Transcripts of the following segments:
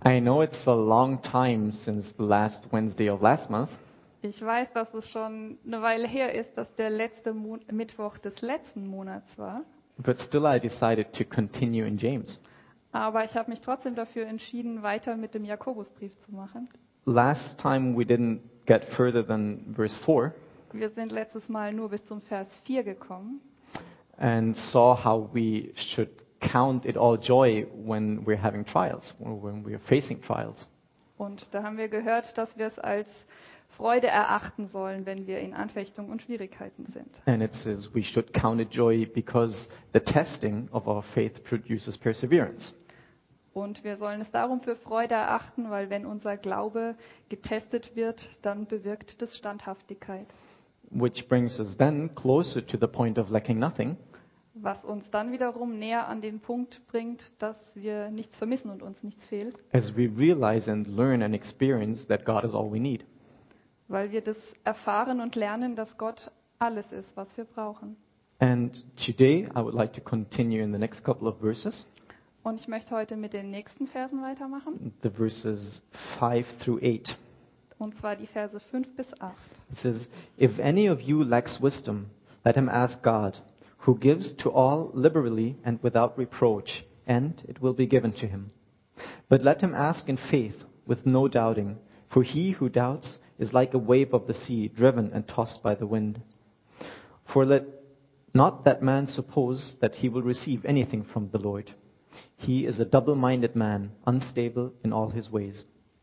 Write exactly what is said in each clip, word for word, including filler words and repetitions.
I know it's a long time since the last Wednesday of last month, Ich weiß, dass es schon eine Weile her ist, dass der letzte Mo- Mittwoch des letzten Monats war. but still I decided to continue in James. Aber ich habe mich trotzdem dafür entschieden, weiter mit dem Jakobusbrief zu machen. Last time we didn't get further than verse four Wir sind letztes Mal nur bis zum Vers vier gekommen and saw how we should count it all joy when we're having trials, or when we're facing trials. und da haben wir gehört, dass wir es als Freude erachten sollen, wenn wir in Anfechtung und Schwierigkeiten sind. And it says we should count it joy because the testing of our faith produces perseverance. Und wir sollen es darum für Freude erachten, weil wenn unser Glaube getestet wird, dann bewirkt das Standhaftigkeit. Which brings us then closer to the point of lacking nothing, Was uns dann wiederum näher an den Punkt bringt, dass wir nichts vermissen und uns nichts fehlt, as we realize and learn and experience that God is all we need. weil wir das erfahren und lernen, dass Gott alles ist, was wir brauchen. And today I would like to continue in the next couple of verses, Und ich möchte heute mit den nächsten Versen weitermachen, the verses five through eight. und zwar die Verse fünf bis acht. It says, "If any of you lacks wisdom, let him ask God, who gives to all liberally and without reproach, and it will be given to him. But let him ask in faith, with no doubting, for he who doubts is like a wave of the sea, driven and tossed by the wind. For let not that man suppose that he will receive anything from the Lord. He is a double-minded man, unstable in all his ways."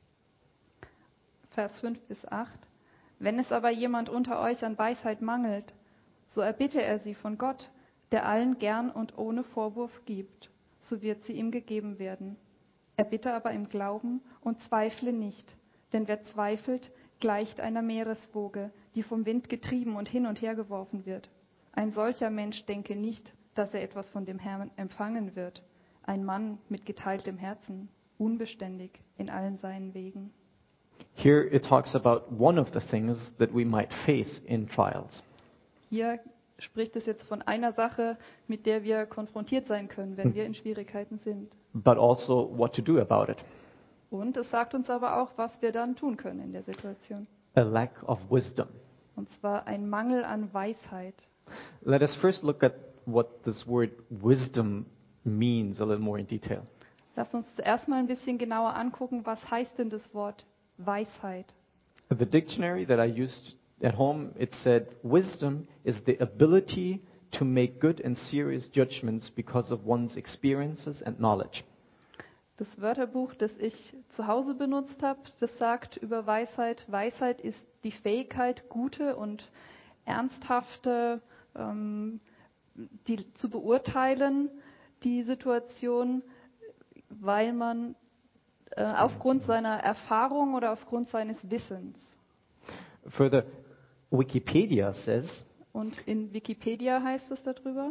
Vers fünf bis acht. Wenn es aber jemand unter euch an Weisheit mangelt, so erbitte er sie von Gott, der allen gern und ohne Vorwurf gibt, so wird sie ihm gegeben werden. Erbitte aber im Glauben und zweifle nicht, denn wer zweifelt, gleicht einer Meereswoge, die vom Wind getrieben und hin und her geworfen wird. Ein solcher Mensch denke nicht, dass er etwas von dem Herrn empfangen wird. Ein Mann mit geteiltem Herzen, unbeständig in allen seinen Wegen. Here it talks about one of the things that we might face in trials. Hier spricht es jetzt von einer Sache, mit der wir konfrontiert sein können, wenn wir in Schwierigkeiten sind. But also what to do about it. Und es sagt uns aber auch, was wir dann tun können in der Situation. A lack of wisdom. Und zwar ein Mangel an Weisheit. Let us first look at what this word wisdom means a little more in detail. Lass uns zuerst mal ein bisschen genauer angucken, was heißt denn das Wort Weisheit? The dictionary that I used at home, it said, wisdom is the ability to make good and serious judgments because of one's experiences and knowledge. Das Wörterbuch, das ich zu Hause benutzt habe, das sagt über Weisheit, Weisheit ist die Fähigkeit, gute und ernsthafte, ähm, die zu beurteilen, die Situation, weil man äh, aufgrund seiner Erfahrung oder aufgrund seines Wissens. Further, Wikipedia says, Und in Wikipedia heißt es darüber,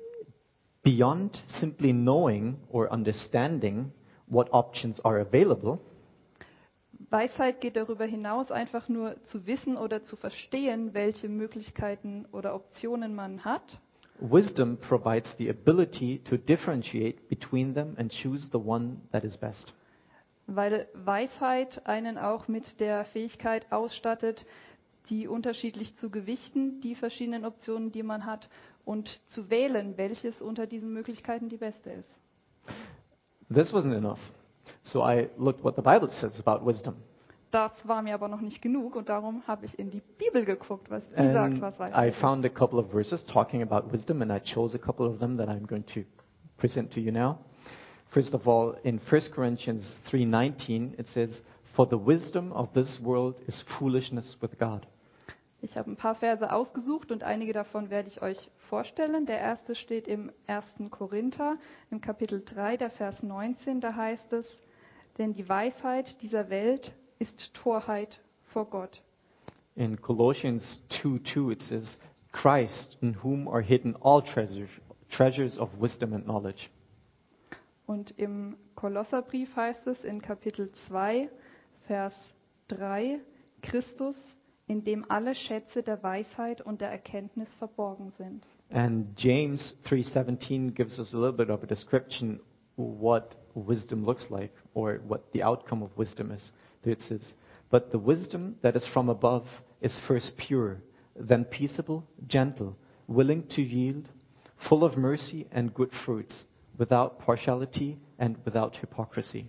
beyond simply knowing or understanding what options are available, Weisheit geht darüber hinaus, einfach nur zu wissen oder zu verstehen, welche Möglichkeiten oder Optionen man hat. wisdom provides the ability to differentiate between them and choose the one that is best. Weil Weisheit einen auch mit der Fähigkeit ausstattet, die unterschiedlich zu gewichten, die verschiedenen Optionen, die man hat, und zu wählen, welches unter diesen Möglichkeiten die beste ist. This wasn't enough. So I looked what the Bible says about wisdom. Das war mir aber noch nicht genug und darum habe ich in die Bibel geguckt, was die sagt, And was I Weisheit ist. found a couple of verses talking about wisdom, and I chose a couple of them that I'm going to present to you now. First of all, in First Corinthians three nineteen, it says, "For the wisdom of this world is foolishness with God." Ich habe ein paar Verse ausgesucht und einige davon werde ich euch vorstellen. Der erste steht im ersten Korinther, im Kapitel drei, der Vers neunzehn, da heißt es, denn die Weisheit dieser Welt ist Torheit vor Gott. In Colossians two two, it says, "Christ, in whom are hidden all treasures, treasures of wisdom and knowledge." Und im Kolosserbrief heißt es in Kapitel zwei, Vers drei, Christus, in dem alle Schätze der Weisheit und der Erkenntnis verborgen sind. And James three seventeen gives us a little bit of a description what wisdom looks like or what the outcome of wisdom is. There it says, but the wisdom that is from above is first pure, then peaceable, gentle, willing to yield, full of mercy and good fruits, without partiality and without hypocrisy.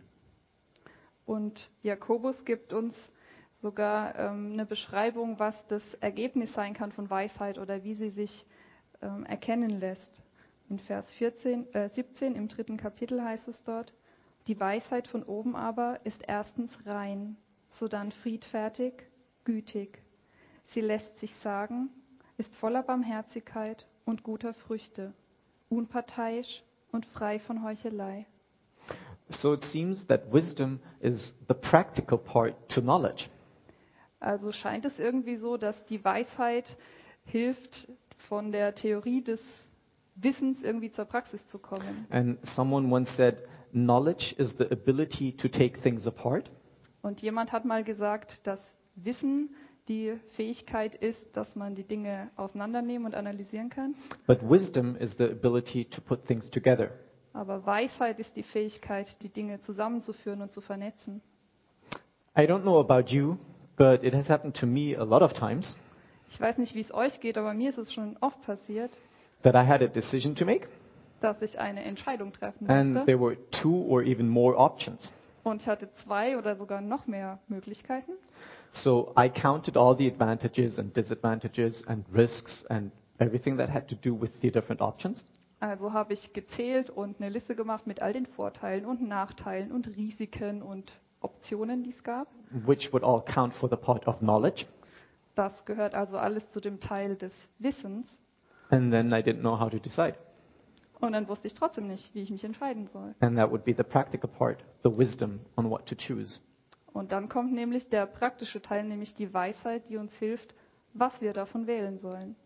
Und Jakobus gibt uns sogar ähm, eine Beschreibung, was das Ergebnis sein kann von Weisheit oder wie sie sich ähm, erkennen lässt. In Vers vierzehn, äh, siebzehn im dritten Kapitel heißt es dort, die Weisheit von oben aber ist erstens rein, sodann friedfertig, gütig. Sie lässt sich sagen, ist voller Barmherzigkeit und guter Früchte, unparteiisch und frei von Heuchelei. So it seems that wisdom is the practical part to knowledge. Also scheint es irgendwie so, dass die Weisheit hilft, von der Theorie des Wissens irgendwie zur Praxis zu kommen. And someone once said, knowledge is the ability to take things apart, Und jemand hat mal gesagt, dass Wissen die Fähigkeit ist, dass man die Dinge auseinandernehmen und analysieren kann. but wisdom is the ability to put things together. Aber Weisheit ist die Fähigkeit, die Dinge zusammenzuführen und zu vernetzen. I don't know about you, but it has happened to me a lot of times Ich weiß nicht, wie es euch geht, aber mir ist es schon oft passiert, that I had a decision to make, dass ich eine Entscheidung treffen and musste. there were two or even more options. Und ich hatte zwei oder sogar noch mehr Möglichkeiten. So I counted all the advantages and disadvantages and risks and everything that had to do with the different options. Also habe ich gezählt und eine Liste gemacht mit all den Vorteilen und Nachteilen und Risiken und Optionen, die es gab. Which would all count for the part of knowledge. Das gehört also alles zu dem Teil des Wissens. And then I didn't know how to decide. Und dann wusste ich trotzdem nicht, wie ich mich entscheiden soll. And that would be the practical part, the wisdom on what to choose. Und dann kommt nämlich der praktische Teil, nämlich die Weisheit, die uns hilft, was wir davon wählen sollen.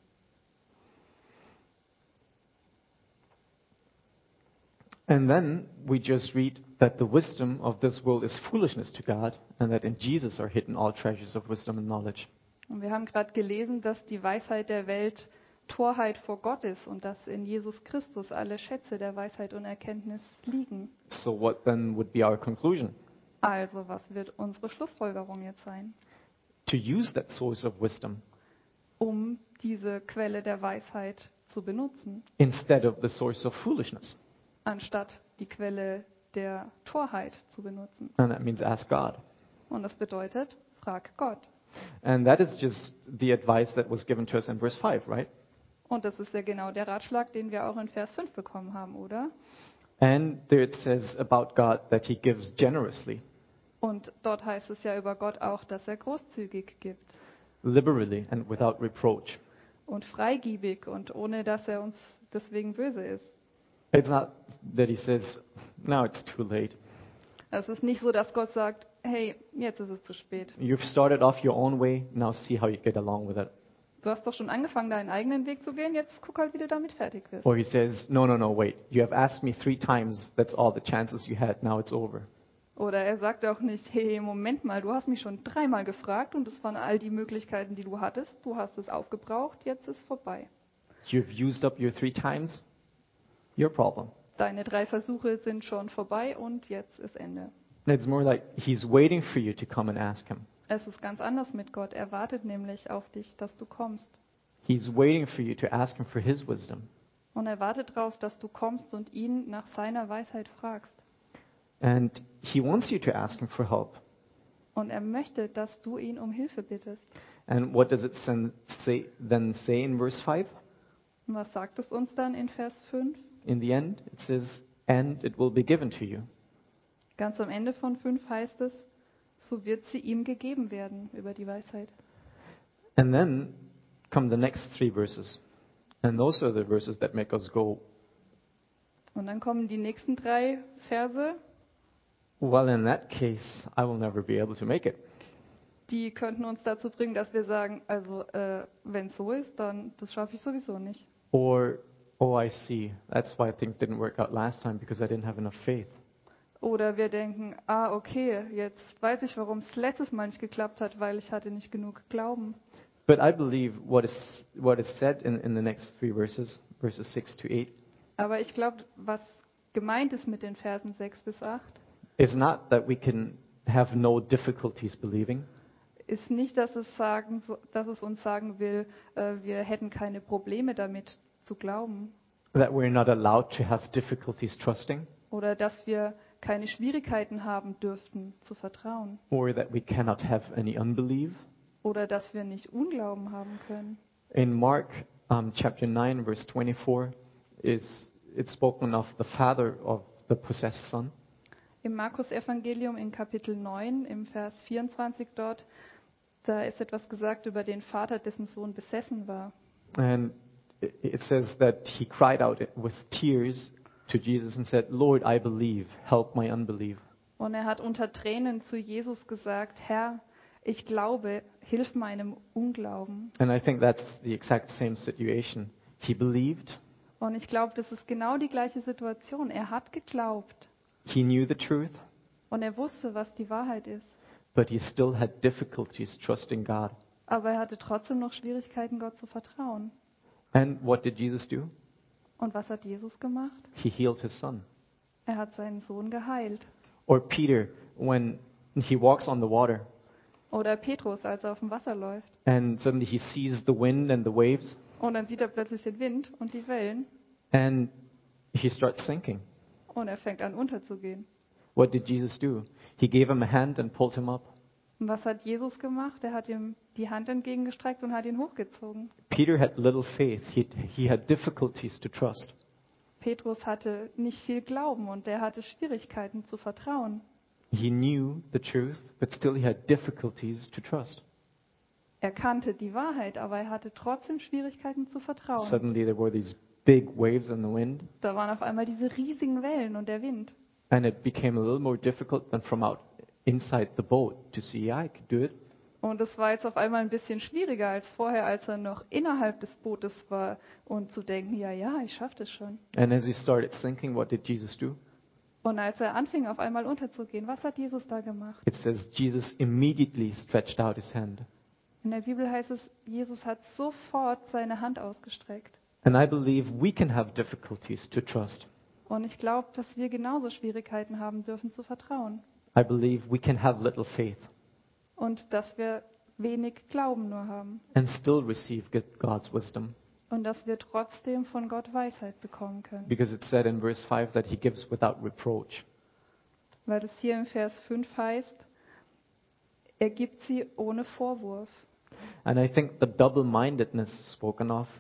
And then we just read that the wisdom of this world is foolishness to God, and that in Jesus are hidden all treasures of wisdom and knowledge. Und wir haben gerade gelesen, dass die Weisheit der Welt Torheit vor Gott ist und dass in Jesus Christus alle Schätze der Weisheit und Erkenntnis liegen. So what then would be our conclusion? Also, was wird unsere Schlussfolgerung jetzt sein? To use that source of wisdom Um diese Quelle der Weisheit zu benutzen, instead of the source of foolishness. anstatt die Quelle der Torheit zu benutzen. And that means ask God. Und das bedeutet, frag Gott. And that is just the advice that was given to us in verse five, right? Und das ist ja genau der Ratschlag, den wir auch in Vers fünf bekommen haben, oder? And there it says about God that he gives generously, Und dort heißt es ja über Gott auch, dass er großzügig gibt liberally, and without reproach. und freigiebig und ohne, dass er uns deswegen böse ist. It's not that he says, now it's too late. Es ist nicht so, dass Gott sagt, hey, jetzt ist es zu spät. You've started off your own way, now see how you get along with it. Du hast doch schon angefangen, deinen eigenen Weg zu gehen, jetzt guck halt, wie du damit fertig wirst. Or he says, no, no, no, wait. You have asked me three times, that's all the chances you had, now it's over. Oder er sagt auch nicht, hey, Moment mal, du hast mich schon dreimal gefragt und das waren all die Möglichkeiten, die du hattest. Du hast es aufgebraucht, jetzt ist vorbei. You've used up your three times, your problem. Deine drei Versuche sind schon vorbei und jetzt ist Ende. It's more like he's waiting for you to come and ask him. Es ist ganz anders mit Gott. Er wartet nämlich auf dich, dass du kommst. He's waiting for you to ask him for his wisdom. Und er wartet darauf, dass du kommst und ihn nach seiner Weisheit fragst. And he wants you to ask him for help. Und er möchte, dass du ihn um Hilfe bittest. And what does it sen- say, then say in verse five? Und was sagt es uns dann in Vers fünf? In the end, it says, and it will be given to you. Ganz am Ende von fünf heißt es, so wird sie ihm gegeben werden über die Weisheit. And then come the next three verses. And those are the verses that make us go, Und dann kommen die nächsten drei Verse, well, in that case, I will never be able to make it. die könnten uns dazu bringen, dass wir sagen, also äh, wenn es so ist, dann das schaffe ich sowieso nicht. Or, oh, I see. That's why things didn't work out last time, because I didn't have enough faith. Oder wir denken, ah okay, jetzt weiß ich, warum es letztes Mal nicht geklappt hat, weil ich hatte nicht genug Glauben. But I believe what is, what is said in, in the next three verses, verses six to eight, Aber ich glaube, was gemeint ist mit den Versen sechs bis acht, is not that we can have no difficulties believing, ist nicht, dass es, sagen, so- dass es uns sagen will, äh, wir hätten keine Probleme damit zu glauben that we're not allowed to have difficulties trusting, oder dass wir keine Schwierigkeiten haben dürften zu vertrauen or that we cannot have any unbelief. oder dass wir nicht Unglauben haben können. In Mark um, chapter nine, verse twenty-four, is it's spoken of the father of the possessed son. Im Markus-Evangelium in Kapitel neun, im Vers vierundzwanzig dort, da ist etwas gesagt über den Vater, dessen Sohn besessen war. And it it says that he cried out with tears to Jesus and said, Lord, I believe, help my unbelief. Und er hat unter Tränen zu Jesus gesagt, Herr, ich glaube, hilf meinem Unglauben. And I think that's the exact same situation. He believed, Und ich glaube, das ist genau die gleiche Situation. Er hat geglaubt he knew the truth, und er wusste, was die Wahrheit ist. but he still had difficulties trusting God. Aber er hatte trotzdem noch Schwierigkeiten, Gott zu vertrauen. And what did Jesus do? Und was hat Jesus gemacht? He healed his son. Er hat seinen Sohn geheilt. Or Peter, when he walks on the water Oder Petrus, als er auf dem Wasser läuft. and suddenly he sees the wind and the waves Und dann sieht er plötzlich den Wind und die Wellen and he starts sinking. und er fängt an unterzugehen. What did Jesus do? He gave him a hand and pulled him up. Und was hat Jesus gemacht? Er hat ihm die Hand entgegengestreckt und hat ihn hochgezogen. Peter had little faith. He, he had difficulties to trust. Petrus hatte nicht viel Glauben und er hatte Schwierigkeiten zu vertrauen. He knew the truth, but still he had difficulties to trust. Er kannte die Wahrheit, aber er hatte trotzdem Schwierigkeiten zu vertrauen. Suddenly there were these big waves in the wind, Da waren auf einmal diese riesigen Wellen und der Wind. and it became a little more difficult than from out inside the boat to see, yeah, I could do it. Und es war jetzt auf einmal ein bisschen schwieriger als vorher, als er noch innerhalb des Bootes war und zu denken, ja, ja, ich schaffe das schon. And as he started sinking, what did Jesus do? Und als er anfing, auf einmal unterzugehen, was hat Jesus da gemacht? It says Jesus immediately stretched out his hand. In der Bibel heißt es, Jesus hat sofort seine Hand ausgestreckt. And I believe we can have difficulties to trust. Und ich glaube, dass wir genauso Schwierigkeiten haben dürfen zu vertrauen. I believe we can have little faith Und dass wir wenig Glauben nur haben. and still receive God's wisdom. Und dass wir trotzdem von Gott Weisheit bekommen können. Because it said in verse five that he gives without reproach. Weil es hier im Vers fünf heißt, er gibt sie ohne Vorwurf. And I think the double-mindedness spoken of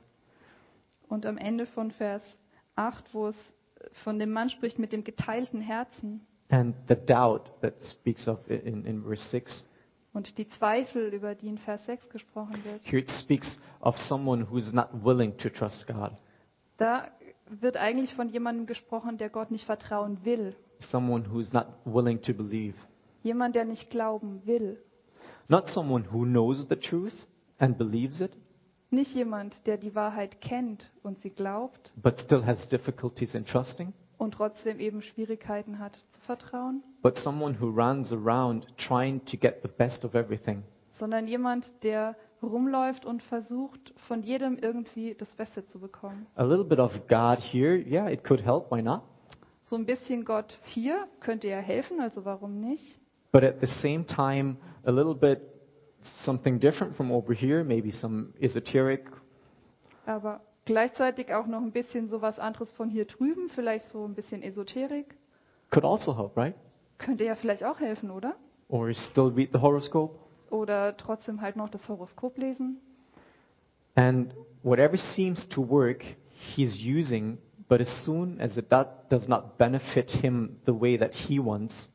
Und am Ende von Vers acht, wo es von dem Mann spricht mit dem geteilten Herzen and the doubt that speaks of in, in verse six, und die Zweifel, über die in Vers sechs gesprochen wird, here it speaks of someone who's not willing to trust God. da wird eigentlich von jemandem gesprochen, der Gott nicht vertrauen will. Someone who's not willing to believe. Jemand, der nicht glauben will. Not someone who knows the truth and believes it, Nicht jemand, der die Wahrheit kennt und sie glaubt but still has difficulties in trusting. und trotzdem eben Schwierigkeiten hat zu vertrauen, But someone who runs around trying to get the best of everything. sondern jemand, der rumläuft und versucht, von jedem irgendwie das Beste zu bekommen. A little bit of God here, yeah, it could help, why not? So ein bisschen Gott hier könnte ja helfen, also warum nicht? But at the same time, a little bit something different from over here, maybe some esoteric, Aber gleichzeitig auch noch ein bisschen so was anderes von hier drüben, vielleicht so ein bisschen Esoterik. could also help, right? Könnte ja vielleicht auch helfen, oder? Or still read the horoscope. Oder trotzdem halt noch das Horoskop lesen. And whatever seems to work, he's using, but as soon as it do- does not benefit him the way that he wants,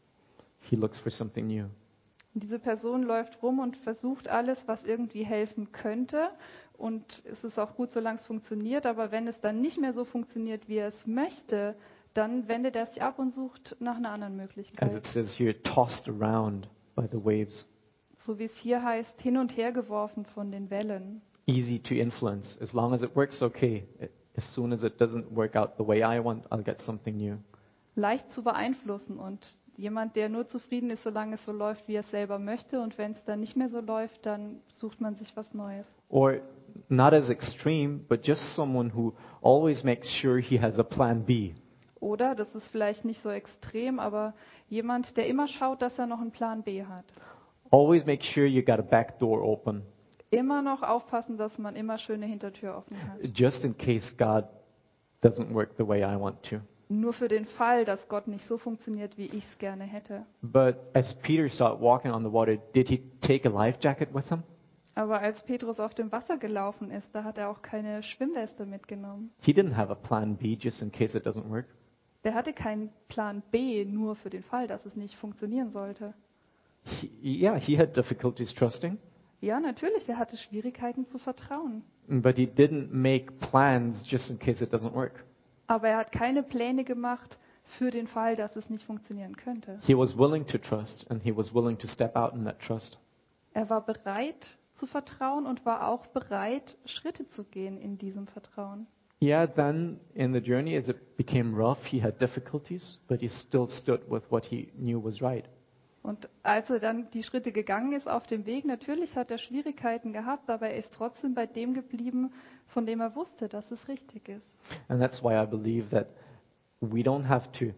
he looks for something new. Und diese Person läuft rum und versucht alles, was irgendwie helfen könnte. Und es ist auch gut, solange es funktioniert. Aber wenn es dann nicht mehr so funktioniert, wie er es möchte, dann wendet er sich ab und sucht nach einer anderen As Möglichkeit. it says here, tossed around by the waves. So wie es hier heißt, hin und her geworfen von den Wellen. Easy to influence. As long as it works, okay. As soon as it doesn't work out the way I want, I'll get something new. Leicht zu beeinflussen und jemand, der nur zufrieden ist, solange es so läuft, wie er es selber möchte. Und wenn es dann nicht mehr so läuft, dann sucht man sich was Neues. Or not as extreme, but just someone who always makes sure he has a plan B. Oder, das ist vielleicht nicht so extrem, aber jemand, der immer schaut, dass er noch einen Plan B hat. Always make sure you got a back door open, Immer noch aufpassen, dass man immer schöne Hintertür offen hat. just in case God doesn't work the way I want to. Nur für den Fall, dass Gott nicht so funktioniert, wie ich es gerne hätte. But as Peter started walking on the water, did he take a life jacket with him? Aber als Petrus auf dem Wasser gelaufen ist, da hat er auch keine Schwimmweste mitgenommen. He didn't have a plan B just in case it doesn't work. Der hatte keinen Plan B, nur für den Fall, dass es nicht funktionieren sollte. He, yeah, he had difficulties trusting, Ja, natürlich, er hatte Schwierigkeiten zu vertrauen. but he didn't make plans just in case it doesn't work. Aber er hat keine Pläne gemacht für den Fall, dass es nicht funktionieren könnte. He was willing to trust, and he was willing to step out in that trust. Er war bereit zu vertrauen und war auch bereit, Schritte zu gehen in diesem Vertrauen. Yeah, then in the journey, as it became rough, he had difficulties, but he still stood with what he knew was right. Und als er dann die Schritte gegangen ist auf dem Weg, natürlich hat er Schwierigkeiten gehabt, aber er ist trotzdem bei dem geblieben, von dem er wusste, dass es richtig ist. And that's why I believe that we don't have to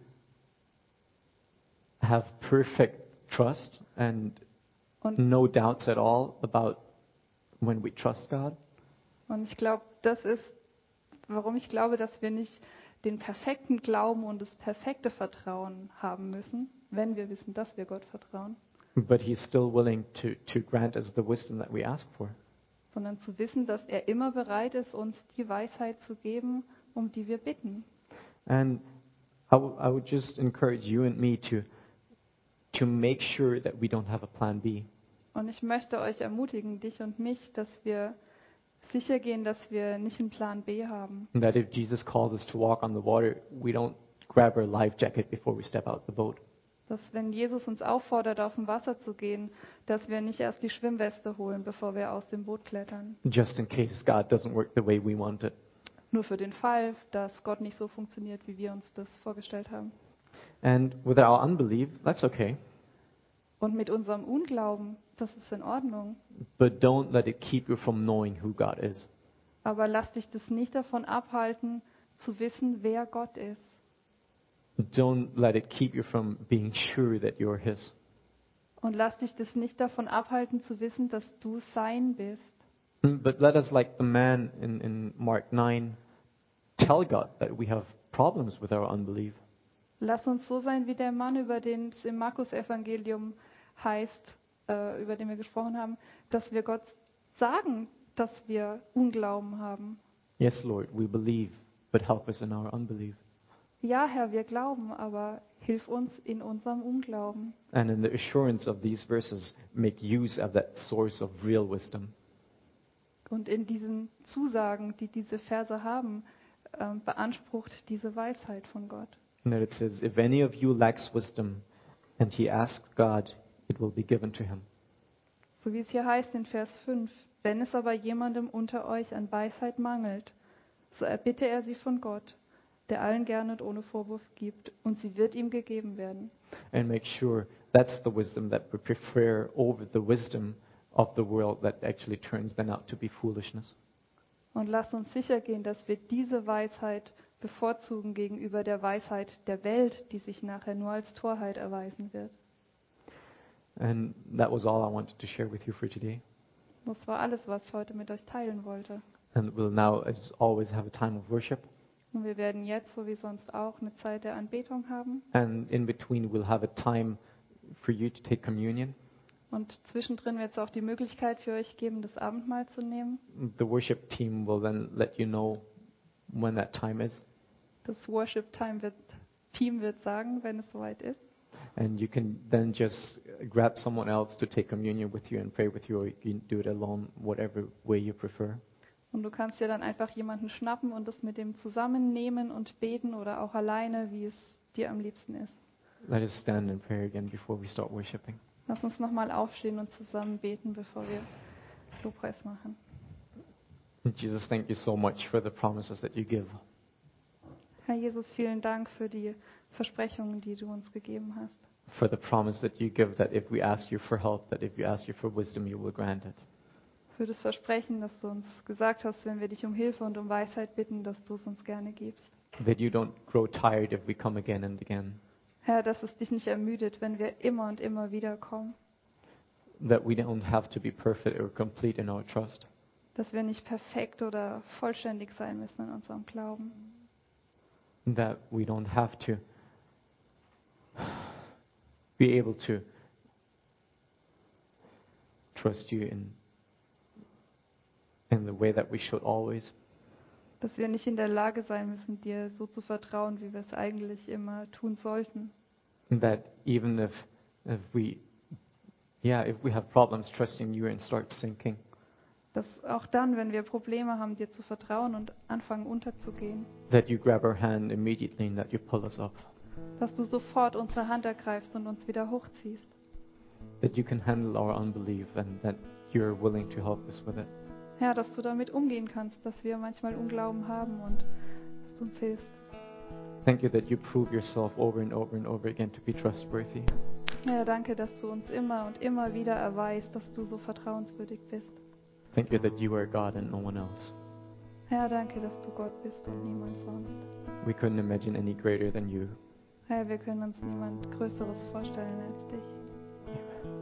have perfect trust and Und, no doubts at all about when we trust God. und ich glaube, das ist, warum ich glaube, dass wir nicht den perfekten Glauben und das perfekte Vertrauen haben müssen, wenn wir wissen, dass wir Gott vertrauen, But he's still willing to, to grant us the wisdom that we ask for. sondern zu wissen, dass er immer bereit ist, uns die Weisheit zu geben, um die wir bitten. And I, w- I would just encourage you and me to, to make sure that we don't have a plan B. Und ich möchte euch ermutigen, dich und mich, dass wir sicher gehen, dass wir nicht einen Plan B haben. And that if Jesus calls us to walk on the water, we don't grab our life jacket before we step out the boat. Dass wenn Jesus uns auffordert, auf dem Wasser zu gehen, dass wir nicht erst die Schwimmweste holen, bevor wir aus dem Boot klettern. Just in case God doesn't work the way we want it. Nur für den Fall, dass Gott nicht so funktioniert, wie wir uns das vorgestellt haben. And with our unbelief, that's okay. Und mit unserem Unglauben, das ist in Ordnung. But don't let it keep you from knowing who God is. Aber lass dich das nicht davon abhalten, zu wissen, wer Gott ist. Don't let it keep you from being sure that you're His. Und lass dich das nicht davon abhalten, zu wissen, dass du sein bist. But let us, like the man in, in Mark nine, tell God that we have problems with our unbelief. Lass uns so sein wie der Mann, über den es im Markus-Evangelium heißt, äh, über den wir gesprochen haben, dass wir Gott sagen, dass wir Unglauben haben. Yes, Lord, we believe, but help us in our unbelief. Ja, Herr, wir glauben, aber hilf uns in unserem Unglauben. And in the assurance of these verses, make use of that source of real wisdom. Und in diesen Zusagen, die diese Verse haben, ähm, beansprucht diese Weisheit von Gott. And that it says, if any of you lacks wisdom, and he asks God, it will be given to him. So wie es hier heißt in Vers fünf, wenn es aber jemandem unter euch an Weisheit mangelt, so erbitte er sie von Gott, der allen gern und ohne Vorwurf gibt, und sie wird ihm gegeben werden. And make sure that's the wisdom that we prefer over the wisdom of the world that actually turns then out to be foolishness. Und lasst uns sicher gehen, dass wir diese Weisheit bevorzugen gegenüber der Weisheit der Welt, die sich nachher nur als Torheit erweisen wird. And that was all I wanted to share with you for today. Das war alles, was ich heute mit euch teilen wollte. And we'll now, as always, have a time of worship. Und wir werden jetzt, so wie sonst auch, eine Zeit der Anbetung haben. And in between, we'll have a time for you to take communion. Und zwischendrin wird es auch die Möglichkeit für euch geben, das Abendmahl zu nehmen. The worship team will then let you know when that time is. Das Worship Time wird, Team wird sagen, wenn es soweit ist. And you can then just grab someone else to take communion with you and pray with you, or you can do it alone, whatever way you prefer. Und du kannst dir dann einfach jemanden schnappen und das mit dem zusammennehmen und beten oder auch alleine, wie es dir am liebsten ist. Let us stand and pray again before we start worshiping. Lass uns nochmal aufstehen und zusammen beten, bevor wir Lobpreis machen. Jesus, thank you so much for the promises that you give. Herr Jesus, vielen Dank für die Versprechungen, die du uns gegeben hast. For the promise that you give that if we ask you for help, that if we ask you for wisdom, you will grant it. Für das Versprechen, dass du uns gesagt hast, wenn wir dich um Hilfe und um Weisheit bitten, dass du es uns gerne gibst. That you don't grow tired if we come again and again. Herr, dass es dich nicht ermüdet, wenn wir immer und immer wieder kommen. That we don't have to be perfect or complete in our trust. Dass wir nicht perfekt oder vollständig sein müssen in unserem Glauben. That we don't have to be able to trust you in in the way that we should always. Dass wir nicht in der Lage sein müssen, dir so zu vertrauen, wie wir es eigentlich immer tun sollten. That even if if we yeah, if we have problems trusting you and start sinking, Dass auch dann, wenn wir Probleme haben, dir zu vertrauen und anfangen unterzugehen, that you grab our hand immediately and that you pull us up. dass du sofort unsere Hand ergreifst und uns wieder hochziehst. That you can handle our unbelief and that you're willing to help us with it. Herr, dass du damit umgehen kannst, dass wir manchmal Unglauben haben und dass du uns hilfst. Thank you that you prove yourself over and over and over again to be trustworthy. Herr, danke, dass du uns immer und immer wieder erweist, dass du so vertrauenswürdig bist. Thank you that you are God and no one else. Herr, danke, dass du Gott bist und niemand sonst. We couldn't imagine any greater than you. Herr, wir können uns niemand Größeres vorstellen als dich.